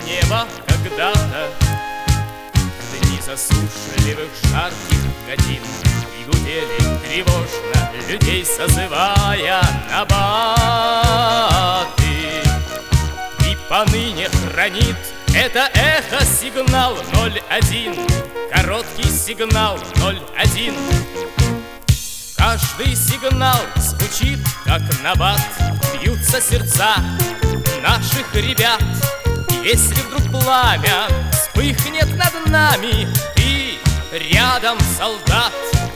небо когда-то в дни засушливых жарких годин, и гудели тревожно, людей созывая на баты. И поныне хранит это эхо сигнал 01, короткий сигнал 01. Каждый сигнал звучит как набат, бьются сердца наших ребят. Если вдруг пламя вспыхнет над нами, ты рядом, солдат,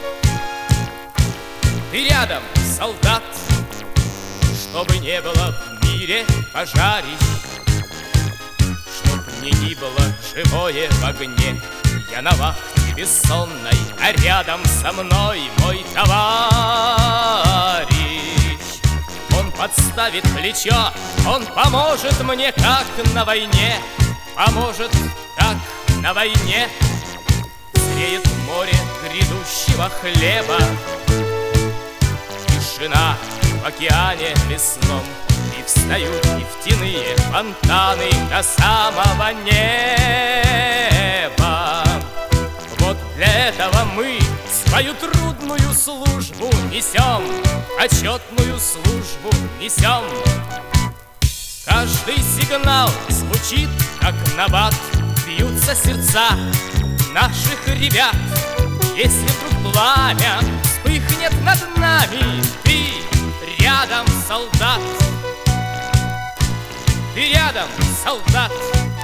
ты рядом, солдат. Чтобы не было в мире пожарищ, чтоб не гибло живое в огне, я на вахте бессонной, а рядом со мной мой товарищ. Он подставит плечо, он поможет мне, как на войне, поможет, как на войне. Зреет море грядущего хлеба, тишина в океане лесном, и встают нефтяные фонтаны до самого неба. Вот для этого мы свою трудную службу несем, почетную службу несем. Каждый сигнал звучит как набат, бьются сердца наших ребят. Если вдруг пламя вспыхнет над нами, ты рядом, солдат, ты рядом, солдат.